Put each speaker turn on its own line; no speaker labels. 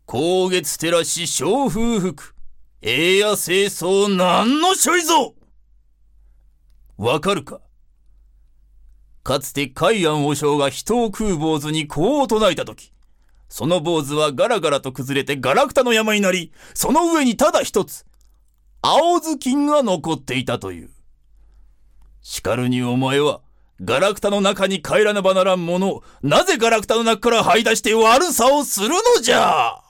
光月照らし小風吹く。栄夜清掃なんのしょいぞ。わかるか。かつて海安和尚が人を食う坊主にこう唱えたとき、その坊主はガラガラと崩れてガラクタの山になり、その上にただ一つ、青ずきんが残っていたという。しかるにお前は、ガラクタの中に帰らねばならんものを、なぜガラクタの中から這い出して悪さをするのじゃ。